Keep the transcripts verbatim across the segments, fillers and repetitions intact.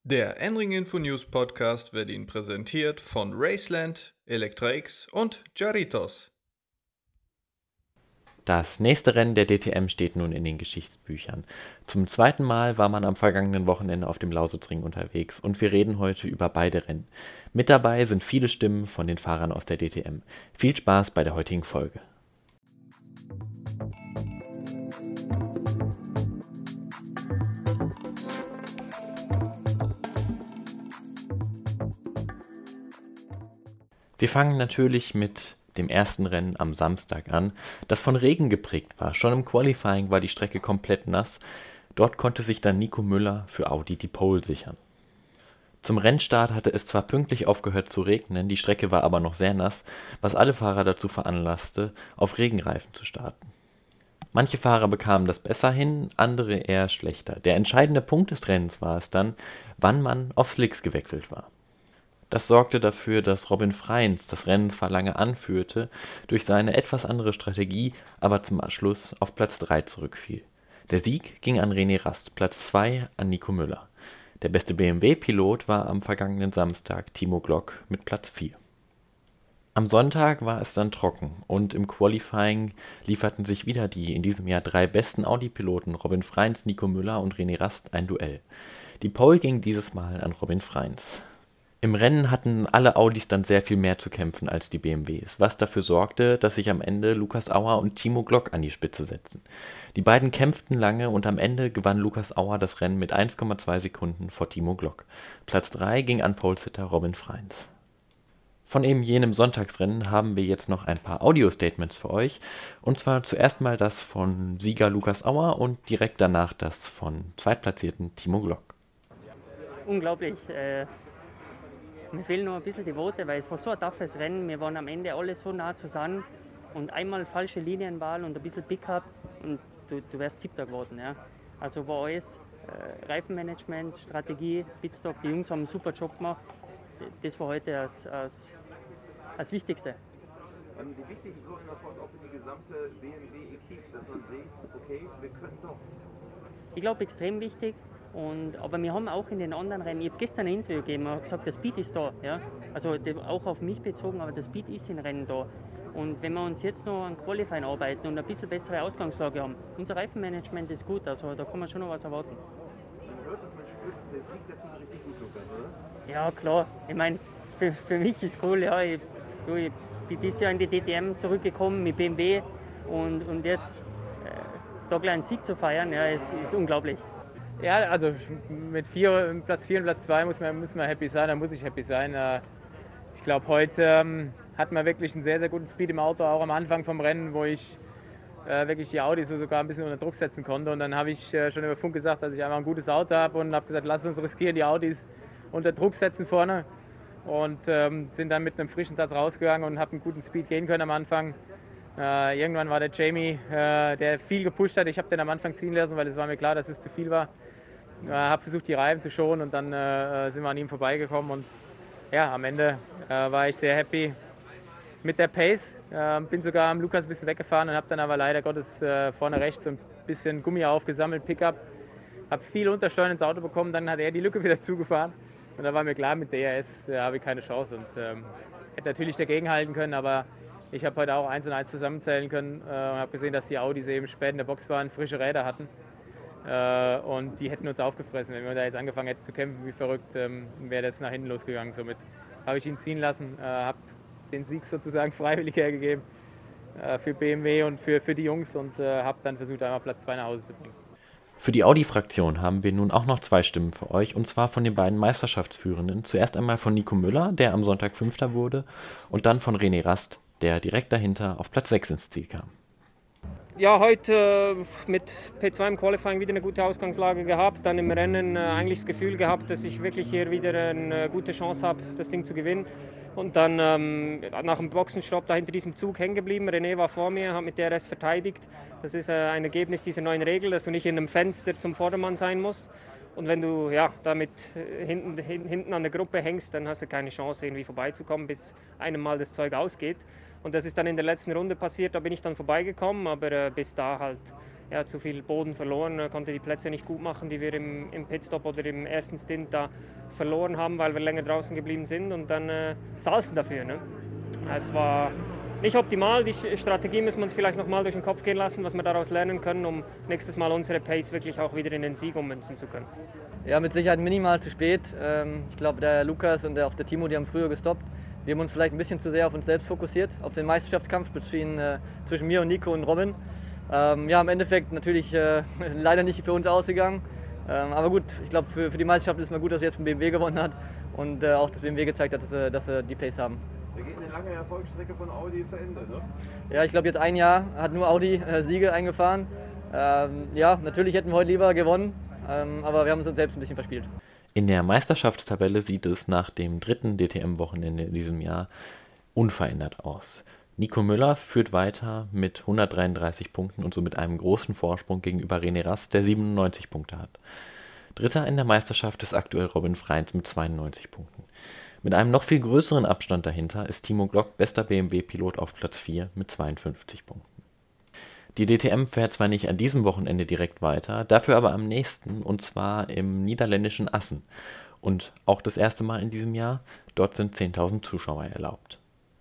Der N-Ring Info News Podcast wird Ihnen präsentiert von Raceland, Elektra X und Jarritos. Das nächste Rennen der D T M steht nun in den Geschichtsbüchern. Zum zweiten Mal war man am vergangenen Wochenende auf dem Lausitzring unterwegs und wir reden heute über beide Rennen. Mit dabei sind viele Stimmen von den Fahrern aus der D T M. Viel Spaß bei der heutigen Folge. Wir fangen natürlich mit dem ersten Rennen am Samstag an, das von Regen geprägt war. Schon im Qualifying war die Strecke komplett nass. Dort konnte sich dann Nico Müller für Audi die Pole sichern. Zum Rennstart hatte es zwar pünktlich aufgehört zu regnen, die Strecke war aber noch sehr nass, was alle Fahrer dazu veranlasste, auf Regenreifen zu starten. Manche Fahrer bekamen das besser hin, andere eher schlechter. Der entscheidende Punkt des Rennens war es dann, wann man auf Slicks gewechselt war. Das sorgte dafür, dass Robin Freins das Rennen zwar lange anführte, durch seine etwas andere Strategie aber zum Abschluss auf Platz drei zurückfiel. Der Sieg ging an René Rast, Platz zwei an Nico Müller. Der beste B M W-Pilot war am vergangenen Samstag Timo Glock mit Platz vier. Am Sonntag war es dann trocken und im Qualifying lieferten sich wieder die in diesem Jahr drei besten Audi-Piloten Robin Freins, Nico Müller und René Rast ein Duell. Die Pole ging dieses Mal an Robin Freins. Im Rennen hatten alle Audis dann sehr viel mehr zu kämpfen als die B M Ws, was dafür sorgte, dass sich am Ende Lukas Auer und Timo Glock an die Spitze setzten. Die beiden kämpften lange und am Ende gewann Lukas Auer das Rennen mit eins Komma zwei Sekunden vor Timo Glock. Platz drei ging an Polesitter Robin Freins. Von eben jenem Sonntagsrennen haben wir jetzt noch ein paar Audio-Statements für euch. Und zwar zuerst mal das von Sieger Lukas Auer und direkt danach das von zweitplatzierten Timo Glock. Unglaublich. Äh Mir fehlen noch ein bisschen die Worte, weil es war so ein toughes Rennen. Wir waren am Ende alle so nah zusammen und einmal falsche Linienwahl und ein bisschen Pickup und du, du wärst Siebter geworden. Ja. Also war alles äh, Reifenmanagement, Strategie, Pitstop. Die Jungs haben einen super Job gemacht. Das war heute das, das, das Wichtigste. Die wichtigste Sache davon auch für die gesamte B M W-Equipe, dass man sieht, okay, wir können doch. Ich glaube, extrem wichtig. Und, aber wir haben auch in den anderen Rennen, ich habe gestern ein Interview gegeben, ich habe gesagt, der Speed ist da. Ja? Also auch auf mich bezogen, aber der Speed ist in Rennen da. Und wenn wir uns jetzt noch an Qualifying arbeiten und ein bisschen bessere Ausgangslage haben, unser Reifenmanagement ist gut, also da kann man schon noch was erwarten. Man hört es, man spürt es, der Sieg, der tut richtig gut, Lukas, oder? Ja, klar. Ich meine, für, für mich ist cool, ja, ich, du, ich bin dieses Jahr in die D T M zurückgekommen mit B M W und, und jetzt äh, da gleich einen Sieg zu feiern, ja, ist, ist unglaublich. Ja, also mit vier, Platz vier und Platz zwei muss man, muss man happy sein, da muss ich happy sein. Ich glaube, heute ähm, hatten wir wirklich einen sehr, sehr guten Speed im Auto, auch am Anfang vom Rennen, wo ich äh, wirklich die Audis so sogar ein bisschen unter Druck setzen konnte. Und dann habe ich äh, schon über Funk gesagt, dass ich einfach ein gutes Auto habe und habe gesagt, lass uns riskieren, die Audis unter Druck setzen vorne. Und ähm, sind dann mit einem frischen Satz rausgegangen und haben einen guten Speed gehen können am Anfang. Äh, irgendwann war der Jamie, äh, der viel gepusht hat. Ich habe den am Anfang ziehen lassen, weil es war mir klar, dass es zu viel war. Ich äh, habe versucht, die Reifen zu schonen und dann äh, sind wir an ihm vorbeigekommen. Und ja, am Ende äh, war ich sehr happy mit der Pace. Äh, bin sogar am Lukas ein bisschen weggefahren und habe dann aber leider Gottes äh, vorne rechts ein bisschen Gummi aufgesammelt, Pickup. Habe viel Untersteuern ins Auto bekommen, dann hat er die Lücke wieder zugefahren. Und da war mir klar, mit D R S äh, habe ich keine Chance. Und ähm, hätte natürlich dagegenhalten können, aber ich habe heute auch eins und eins zusammenzählen können äh, und habe gesehen, dass die Audis eben spät in der Box waren, frische Räder hatten. Äh, und die hätten uns aufgefressen. Wenn wir da jetzt angefangen hätten zu kämpfen wie verrückt, ähm, wäre das nach hinten losgegangen. Somit habe ich ihn ziehen lassen, äh, habe den Sieg sozusagen freiwillig hergegeben äh, für B M W und für, für die Jungs und äh, habe dann versucht, einmal Platz zwei nach Hause zu bringen. Für die Audi-Fraktion haben wir nun auch noch zwei Stimmen für euch, und zwar von den beiden Meisterschaftsführenden. Zuerst einmal von Nico Müller, der am Sonntag Fünfter wurde, und dann von René Rast, der direkt dahinter auf Platz sechs ins Ziel kam. Ja, heute äh, mit P zwei im Qualifying wieder eine gute Ausgangslage gehabt, dann im Rennen äh, eigentlich das Gefühl gehabt, dass ich wirklich hier wieder eine gute Chance habe, das Ding zu gewinnen. Und dann ähm, nach dem Boxenstopp da hinter diesem Zug hängen geblieben. René war vor mir, hat mit D R S verteidigt. Das ist äh, ein Ergebnis dieser neuen Regel, dass du nicht in einem Fenster zum Vordermann sein musst. Und wenn du ja, damit hinten, hinten an der Gruppe hängst, dann hast du keine Chance, irgendwie vorbeizukommen, bis einem mal das Zeug ausgeht. Und das ist dann in der letzten Runde passiert, da bin ich dann vorbeigekommen, aber äh, bis da halt ja, zu viel Boden verloren, äh, konnte die Plätze nicht gut machen, die wir im, im Pitstop oder im ersten Stint da verloren haben, weil wir länger draußen geblieben sind und dann äh, zahlst du dafür. Ne? Es war nicht optimal, die Strategie müssen wir uns vielleicht noch mal durch den Kopf gehen lassen, was wir daraus lernen können, um nächstes Mal unsere Pace wirklich auch wieder in den Sieg ummünzen zu können. Ja, mit Sicherheit minimal zu spät. Ich glaube, der Lukas und auch der Timo, die haben früher gestoppt. Wir haben uns vielleicht ein bisschen zu sehr auf uns selbst fokussiert, auf den Meisterschaftskampf zwischen, äh, zwischen mir und Nico und Robin. Ähm, ja, im Endeffekt natürlich äh, leider nicht für uns ausgegangen. Ähm, aber gut, ich glaube, für, für die Meisterschaft ist es mal gut, dass er jetzt von B M W gewonnen hat und äh, auch das B M W gezeigt hat, dass sie, dass sie die Pace haben. Da geht eine lange Erfolgsstrecke von Audi zu Ende, ne? Ja, ich glaube, jetzt ein Jahr hat nur Audi äh, Siege eingefahren. Ähm, ja, natürlich hätten wir heute lieber gewonnen, ähm, aber wir haben uns selbst ein bisschen verspielt. In der Meisterschaftstabelle sieht es nach dem dritten D T M-Wochenende in diesem Jahr unverändert aus. Nico Müller führt weiter mit hundertdreiunddreißig Punkten und somit einem großen Vorsprung gegenüber René Rast, der siebenundneunzig Punkte hat. Dritter in der Meisterschaft ist aktuell Robin Freins mit zweiundneunzig Punkten. Mit einem noch viel größeren Abstand dahinter ist Timo Glock, bester B M W-Pilot, auf Platz vier mit zweiundfünfzig Punkten. Die D T M fährt zwar nicht an diesem Wochenende direkt weiter, dafür aber am nächsten, und zwar im niederländischen Assen. Und auch das erste Mal in diesem Jahr, dort sind zehntausend Zuschauer erlaubt.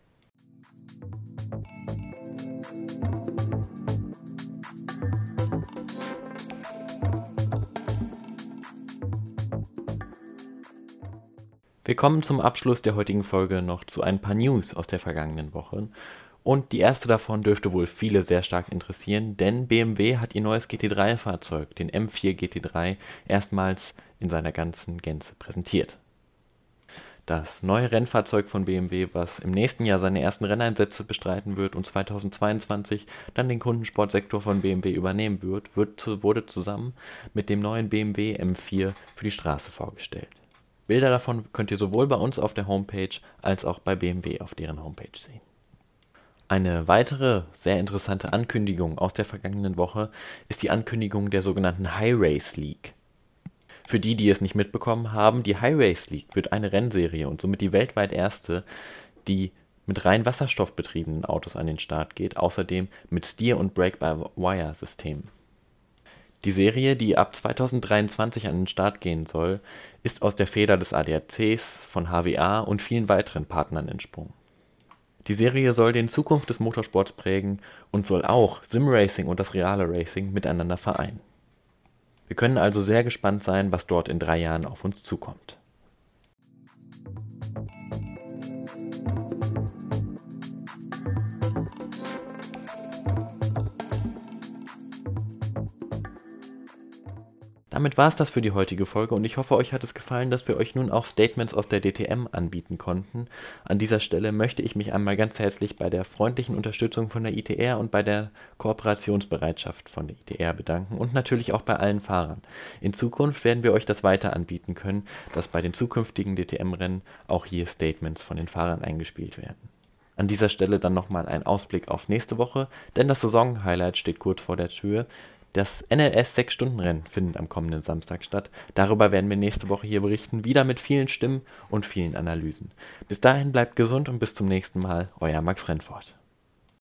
Wir kommen zum Abschluss der heutigen Folge noch zu ein paar News aus der vergangenen Woche. Und die erste davon dürfte wohl viele sehr stark interessieren, denn B M W hat ihr neues G T drei Fahrzeug, den M vier G T drei, erstmals in seiner ganzen Gänze präsentiert. Das neue Rennfahrzeug von B M W, was im nächsten Jahr seine ersten Renneinsätze bestreiten wird und zweitausendzweiundzwanzig dann den Kundensportsektor von B M W übernehmen wird, wird wurde zusammen mit dem neuen B M W M vier für die Straße vorgestellt. Bilder davon könnt ihr sowohl bei uns auf der Homepage als auch bei B M W auf deren Homepage sehen. Eine weitere sehr interessante Ankündigung aus der vergangenen Woche ist die Ankündigung der sogenannten High Race League. Für die, die es nicht mitbekommen haben, die High Race League wird eine Rennserie und somit die weltweit erste, die mit rein wasserstoffbetriebenen Autos an den Start geht, außerdem mit Steer- und Brake-by-Wire-Systemen. Die Serie, die ab zweitausenddreiundzwanzig an den Start gehen soll, ist aus der Feder des A D A Cs, von H W A und vielen weiteren Partnern entsprungen. Die Serie soll den Zukunft des Motorsports prägen und soll auch Simracing und das reale Racing miteinander vereinen. Wir können also sehr gespannt sein, was dort in drei Jahren auf uns zukommt. Damit war es das für die heutige Folge und ich hoffe, euch hat es gefallen, dass wir euch nun auch Statements aus der D T M anbieten konnten. An dieser Stelle möchte ich mich einmal ganz herzlich bei der freundlichen Unterstützung von der I T R und bei der Kooperationsbereitschaft von der I T R bedanken und natürlich auch bei allen Fahrern. In Zukunft werden wir euch das weiter anbieten können, dass bei den zukünftigen D T M-Rennen auch hier Statements von den Fahrern eingespielt werden. An dieser Stelle dann nochmal ein Ausblick auf nächste Woche, denn das Saisonhighlight steht kurz vor der Tür. Das N L S sechs Stunden Rennen findet am kommenden Samstag statt. Darüber werden wir nächste Woche hier berichten, wieder mit vielen Stimmen und vielen Analysen. Bis dahin bleibt gesund und bis zum nächsten Mal, euer Max Rennfort.